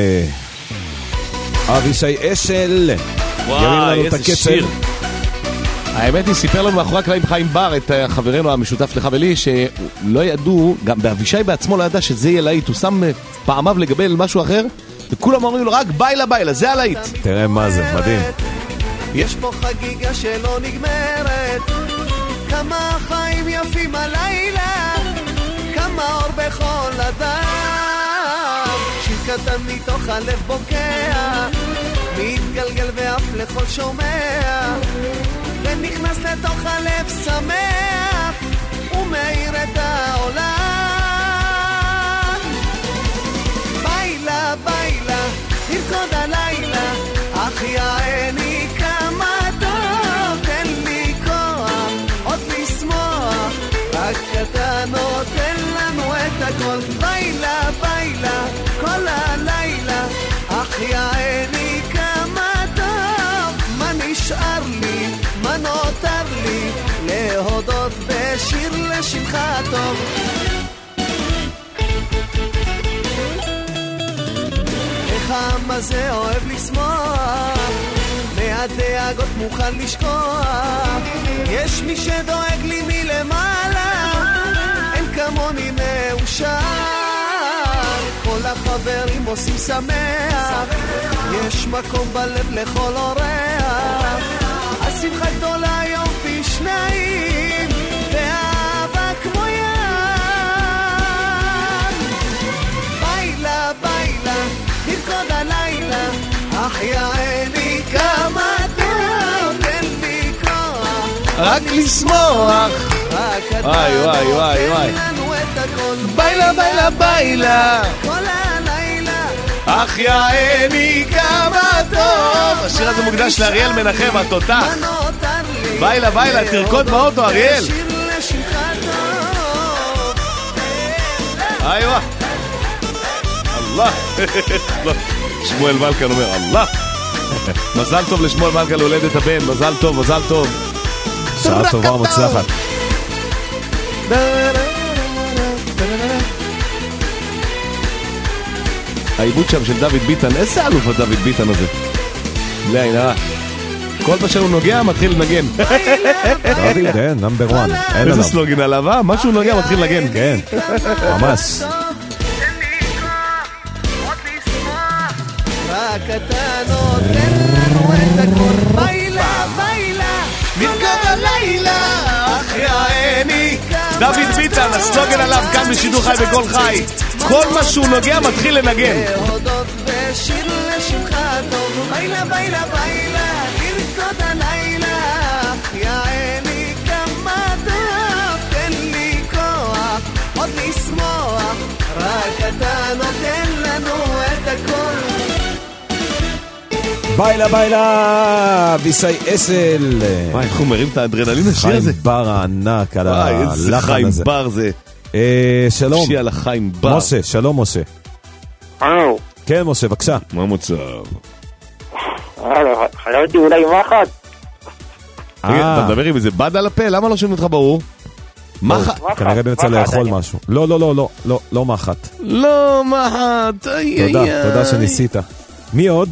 אבישי אשל ירים לנו את הקצב. האמת היא, סיפר לנו מאחורי הקלעים חיים בר, את חברנו המשותף לך ולי, שלא ידעו, גם באבישי בעצמו לא ידע שזה יהיה להיט. הוא שם פעמיו לגבל משהו אחר, וכולם אומרים לו רק ביילה ביילה, זה הלהיט. תראה מה זה, מדהים. יש פה חגיגה שלא נגמרת, כמה חיים יפים הלילה, כמה אור בכל אדם, שיר קטן מתוך הלב בוקע, מתגלגל ואף לכל שומע, ונכנס לתוך הלב שמח ומאיר את העולם. ביילה ביילה נרקוד הלילה, אך יעני כמה טוב, תן לי כוח עוד לשמוח, רק אתה נותן לנו את הכל. ביילה ביילה כל הלילה, אך יעני כמה טוב, מה נשאר לי, מה נותר לי, להודות בשיר לשמך טוב. העם הזה אוהב לשמוח, מהדאגות מוכן לשכוח, יש מי שדואג לי מלמעלה, אין כמוני מאושר, כל החברים עושים שמח, יש מקום בלב לכל אורח, השמחה גדולה יום פי שניים, ואהבה כמו ים. בילה בילה נרקוד הלילה, אחייני כמה טוב, תן לי כוח רק לשמוח, וואי וואי וואי וואי, בילה בילה בילה כל הלילה, אחייני כמה טוב. השיר הזה מוקדש לאריאל מנחם התותח. בילה בילה, תרקוד באוטו אריאל. איווה אללה. שמואל מלכה אומר אללה. מזל טוב לשמואל מלכה להולדת הבן, מזל טוב, מזל טוב. שעה טובה ומצלחת. העיבוד שם של דוד ביטן, איזה אלוף הדוד ביטן הזה. לעין הרע, כל מה שהוא נוגע מתחיל לנגן. דוד, כן, נאמבר 1. איזה סלוגן עליו, מה שהוא נוגע מתחיל לנגן. כן, ממש. רק אתה נותן לנו את הכל. בילה בילה נרקוד הלילה, אחייני. דוד ביטן, הסלוגן עליו כאן בשידור חי בכל חי, כל מה שהוא נוגע מתחיל לנגן. להודות ושיר לשמחה טוב. בילה בילה בילה נרקוד הלילה, אחייני כמה טוב, תן לי כוח עוד לשמוח, רק אתה נותן לנו את הכל. בילה בילה, ביסי אסל. וואי, איך הוא מרים את האדרנלין השיר הזה. חיים בר הענק על וואי, איזה הלחן חיים הזה. בר זה. שלום. שי על החיים בר. משה, שלום משה. כן משה, בבקשה. מה המצב? חשבתי אולי מחט. אתה מדבר עם איזה בד על הפה? למה לא שומעים אותך ברור? מחט. כנראה באמצע לאכול משהו. לא, לא, לא, לא, לא, לא מחט. לא מחט. תודה, תודה שניסית. מי עוד?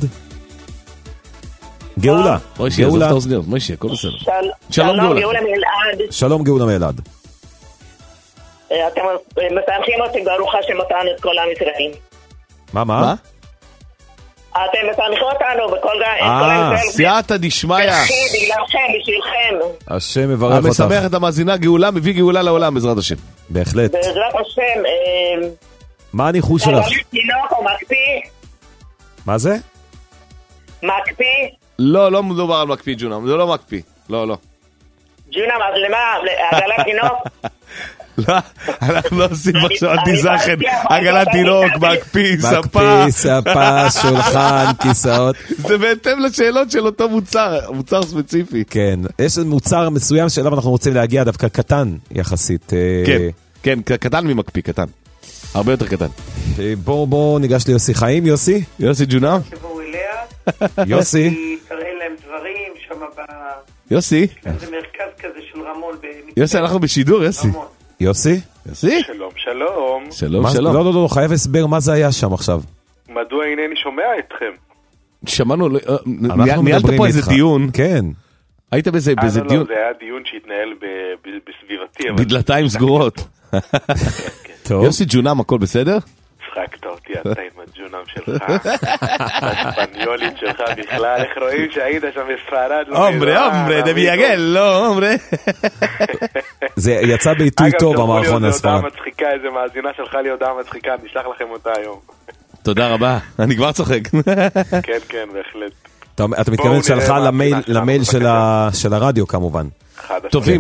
גאולה. גאולה. מוישי, הכל בסדר. שלום גאולה מאלעד. שלום גאולה מאלעד. אתם משמחים אותי בארוחה שמתן את כל עם ישראל. מה? אתם משמחים אותנו בכל עם ישראל. סייעתא דשמיא. בגללכם, בשבילכם. השם מברך אותך. המשמח את המאזינה גאולה, מביא גאולה לעולם בעזרת השם. בהחלט. בעזרת השם. מה הניחוש שלך? תינוק או מקפיא? מה זה? מקפיא? לא, לא מדובר על מקפיא ג'ונם, זה לא מקפיא. לא, לא. ג'ונם, אז למה? עגלת תינוק? לא, אנחנו לא עושים עכשיו דיזכן, עגלת תינוק, מקפיא, ספה. מקפיא, ספה, שולחן, כיסאות. זה בהתאם לשאלות של אותו מוצר ספציפי. כן, יש מוצר מסוים שאליו אנחנו רוצים להגיע, דווקא קטן יחסית. כן, קטן ממקפיא, קטן. הרבה יותר קטן. בוא ניגש ליוסי חיים, יוסי? יוסי ג'ונם? שבואו אליה. יוסי? היא תראה להם דברים שם יוסי? זה מרכז כזה של רמון. יוסי, אנחנו בשידור, יוסי. יוסי? יוסי? שלום, שלום. שלום, שלום. לא, לא, לא, חייב הסבר מה זה היה שם עכשיו. מדוע אינני שומע אתכם? שמענו, ניהלת פה איזה דיון. כן. היית באיזה דיון? לא, זה היה דיון שהתנהל בסביבתי. בדלתיים סגורות. יוסי ג'ונם, הכל בסדר? צחקת אותי אתה עם הג'ונם שלך. הספניולית שלך בכלל. איך רואים שהיית שם בספרד? אומרה, דמייגל, לא, אומרה. זה יצא בעיתוי טוב המערכון הספרד. אגב, הודעה מצחיקה, איזה מאזינה שלחה לי הודעה מצחיקה, אני אשלח לכם אותה היום. תודה רבה, אני כבר צוחק. כן, כן, בהחלט. אתה מתכוון שלחה למייל של הרדיו כמובן. טובים,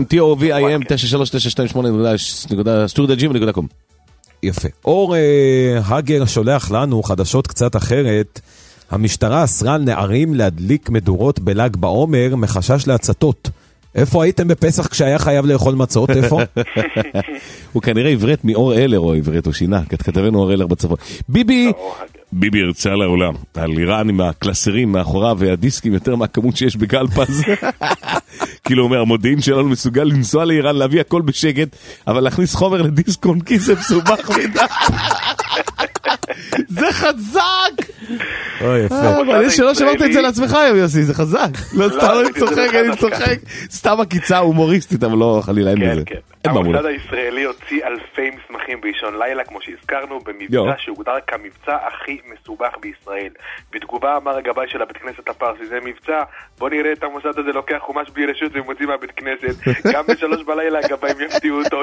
TOVIM 93328.com. יפה. אור הגר שולח לנו חדשות קצת אחרת. המשטרה אסרה על נערים להדליק מדורות בל"ג בעומר מחשש להצתות. איפה הייתם בפסח כשהיה חייב לאכול מצות? איפה? הוא כנראה עברת מאור אלר או עברת או שינה, כתבנו אור אלר בצפון. ביבי הרצה לעולם על איראן עם הקלסרים מאחוריו והדיסקים יותר מהכמות שיש בגלפז. כאילו אומר, המודיעין שלנו מסוגל לנסוע לאיראן, להביא הכל בשקט, אבל להכניס חומר לדיסק און קי זה מסובך מדי. זה חזק! אוי, יפה. אבל שלא שמרת את זה לעצמך היום, יוסי, זה חזק. לא סתם אני צוחק, אני צוחק. סתם הקיצה הומוריסטית, אבל לא חלילה, אין בזה. המוסד הישראלי הוציא אלפי מסמכים באישון לילה, כמו שהזכרנו, במבצע שהוגדר כמבצע הכי מסובך בישראל. בתגובה אמר הגבאי של הבית כנסת הפרסי, זה מבצע, בוא נראה את המוסד הזה לוקח חומש בלי רשות ומוציא מהבית כנסת. גם ב3 בלילה הגבאים יפתיעו אותו.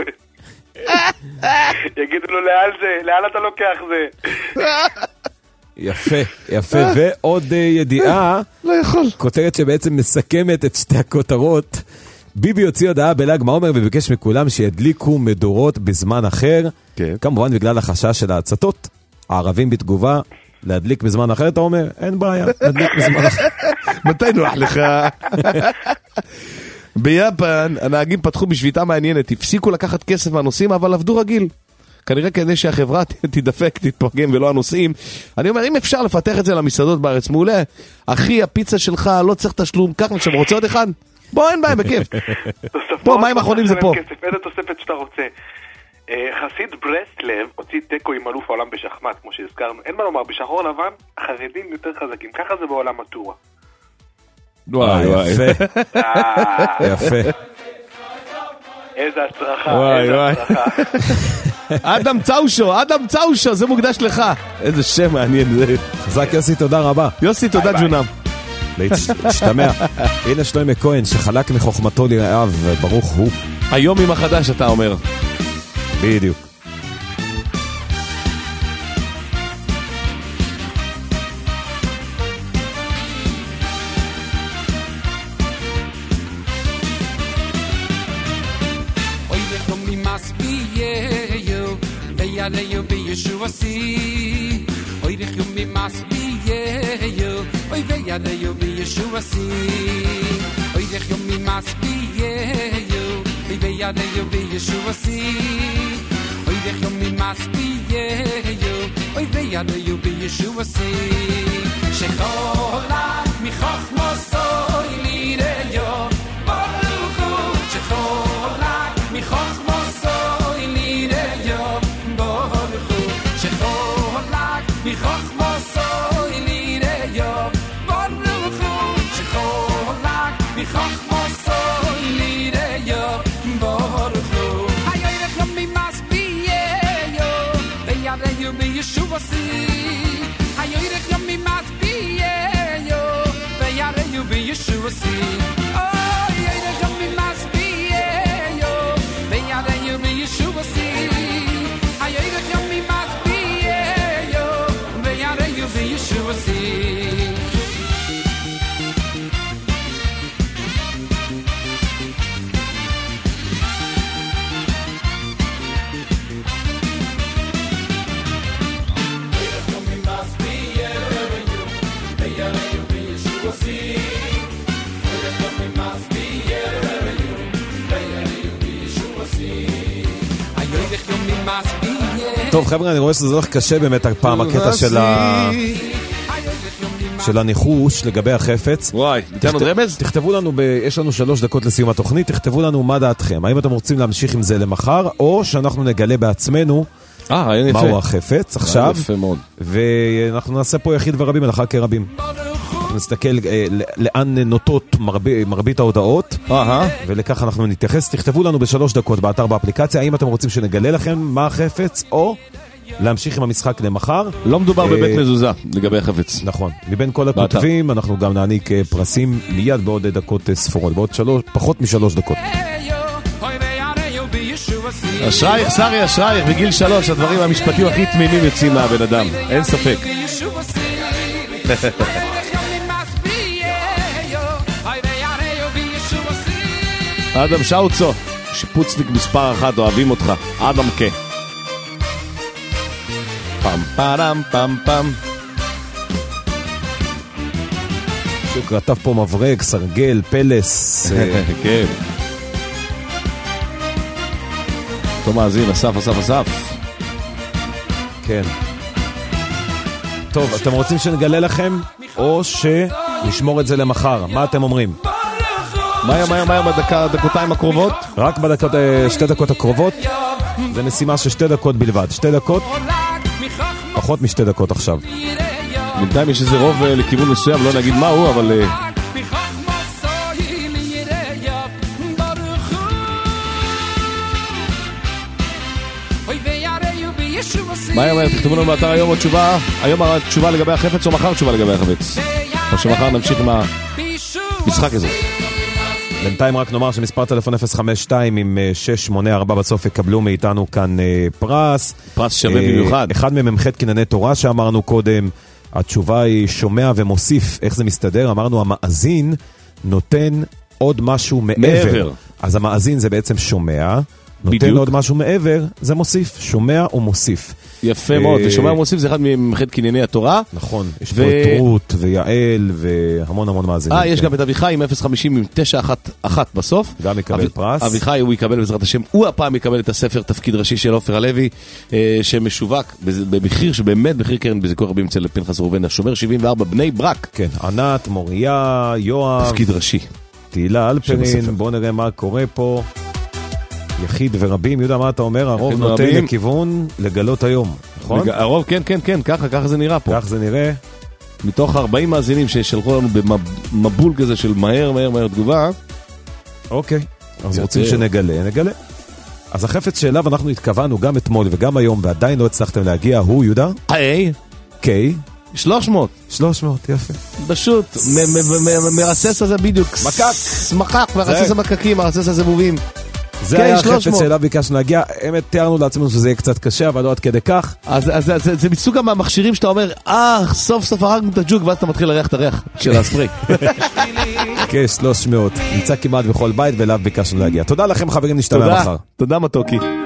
יגידו לו, לאן אתה לוקח זה? יפה, יפה. ועוד ידיעה, כותרת שבעצם מסכמת את שתי הכותרות. ביבי הוציא הודעה בל"ג בעומר וביקש מכולם שידליקו מדורות בזמן אחר, כמובן בגלל החשש של ההצתות. הערבים בתגובה, להדליק בזמן אחר, אתה אומר, אין בעיה, להדליק בזמן אחר. מתי נוח לך? ביפן, הנהגים פתחו בשביתה מעניינת, הפסיקו לקחת כסף מהנוסעים, אבל עבדו רגיל. כנראה כדי שהחברה תדפק, תתפרגם ולא הנוסעים. אני אומר, אם אפשר לפתח את זה למסעדות בארץ, מעולה. אחי, הפיצה שלך לא צריך תשלום, כך עכשיו, רוצה עוד אחד? בוא, אין בעיה, בכיף. פה, מים אחרונים זה פה. איזה תוספת שאתה רוצה. חסיד ברסלב הוציא טקו עם אלוף העולם בשחמט, כמו שהזכרנו. אין מה לומר, בשחור לבן, החרדים יותר חזקים. ככה זה בעולם הטורה. וואי, יפה. יפה. איזה הצרחה, איזה הצרחה. אדם צאושו, זה מוקדש לך. איזה שם מעניין זה. חזק יוסי, תודה רבה. יוסי, תודה ג'ונם. להשתמע. הנה שלמה כהן שחלק מחוכמתו לרעיו, ברוך הוא. היום עם החדש אתה אומר. בדיוק. Yaleyo be Yeshua see Oy de khumi mas biyeyo Oy ve yaleyo be Yeshua see Oy de khumi mas biyeyo Oy ve yaleyo be Yeshua see Oy de khumi mas biyeyo Oy ve yaleyo be Yeshua see Shechola mi chokhmoso ilireyo Baruchu Shechola mi chokhmoso ilireyo מחוכמוסו אליריה ברוכו שחולק מחוכמוסו אליריה ברוכו הירך יומי מסביעו ויראה בישוע סי הירך יומי מסביעו ויראה בישוע סי הירך יומי מסביעו ויראה בישוע סי הירך יומי Yeshua see טוב חבר'ה, אני רואה שזה הולך קשה באמת הפעם הקטע של הניחוש לגבי החפץ. וואי, ניתן עוד רמז? תכתבו לנו, יש לנו 3 דקות לסיום התוכנית, תכתבו לנו מה דעתכם. האם אתם רוצים להמשיך עם זה למחר, או שאנחנו נגלה בעצמנו מהו החפץ עכשיו, ואנחנו נעשה פה יחיד ורבים, הלכה כרבים. נסתכל לאן נוטות מרבית ההודעות, ולכך אנחנו נתייחס. תכתבו לנו ב3 דקות באתר באפליקציה, האם אתם רוצים שנגלה לכם מה החפץ, או להמשיך עם המשחק למחר. לא מדובר בבית מזוזה לגבי החפץ. נכון. מבין כל הכותבים, אנחנו גם נעניק פרסים מיד בעוד דקות ספורות, בעוד פחות מ3 דקות. אשרייך, שרי, אשרייך, בגיל 3, הדברים המשפטיים הכי תמימים יוצאים מהבן אדם. אין ספק. אדם שאוצו, שיפוצניק מספר 1, אוהבים אותך. אדם כה. פם פם פם פם. שוק רטף פה מברק, סרגל, פלס. כן. אותו מאזין, אסף. כן. טוב, אתם רוצים שנגלה לכם, או שנשמור את זה למחר? מה אתם אומרים? מהר, בדקותיים הקרובות? רק בדקות, 2 דקות הקרובות. זה משימה של 2 דקות בלבד. 2 דקות, פחות מ2 דקות עכשיו. בינתיים יש איזה רוב לכיוון מסוים, לא נגיד מהו, אבל... מה היום? תכתבו לנו באתר היום עוד תשובה. היום התשובה לגבי החפץ או מחר תשובה לגבי החפץ? או שמחר נמשיך עם המשחק הזה. בינתיים רק נאמר שמספר טלפון 052 עם 684 בסוף יקבלו מאיתנו כאן פרס. פרס שווה במיוחד. אחד מממחת כנני תורה שאמרנו קודם. התשובה היא שומע ומוסיף. איך זה מסתדר? אמרנו המאזין נותן עוד משהו מעבר. אז המאזין זה בעצם שומע. נותן עוד משהו מעבר, זה מוסיף. שומע ומוסיף. יפה מאוד, ושומע ומוסיף זה אחד מממחת קנייני התורה. נכון, יש פה את רות ויעל והמון המון מאזינים. יש גם את אביחי עם 050 עם 911 בסוף. גם יקבל פרס. אביחי הוא יקבל בעזרת השם, הוא הפעם יקבל את הספר תפקיד ראשי של עופר הלוי, שמשווק במחיר שבאמת מחיר קרן בזיכוי רבים אצל פנחס ראובן, השומר 74 בני ברק. כן, ענת, מוריה, יואב. תפקיד ראשי. תהילה אלפרין, בוא נראה מה קורה פה. יחיד ורבים, יהודה, מה אתה אומר? הרוב נותן לכיוון לגלות היום, נכון? הרוב, כן, ככה זה נראה פה. כך זה נראה. מתוך 40 מאזינים ששלחו לנו במבול כזה של מהר תגובה. אוקיי, אז רוצים שנגלה, נגלה. אז החפץ שאליו אנחנו התכוונו גם אתמול וגם היום, ועדיין לא הצלחתם להגיע, הוא, יהודה? קיי. 300, יפה. פשוט, מרסס הזה בדיוק. מקק, מרסס המקקים, מרסס הזבובים. זה היה החפץ שאליו ביקשנו להגיע, באמת תיארנו לעצמנו שזה יהיה קצת קשה, אבל לא עד כדי כך. אז זה מסוג המכשירים שאתה אומר, סוף סוף הרגנו את הג'וק, ואז אתה מתחיל לריח את הריח של הספרי. כן, 300, נמצא כמעט בכל בית, ואליו ביקשנו להגיע. תודה לכם חברים, נשתמע מחר. תודה מתוקי.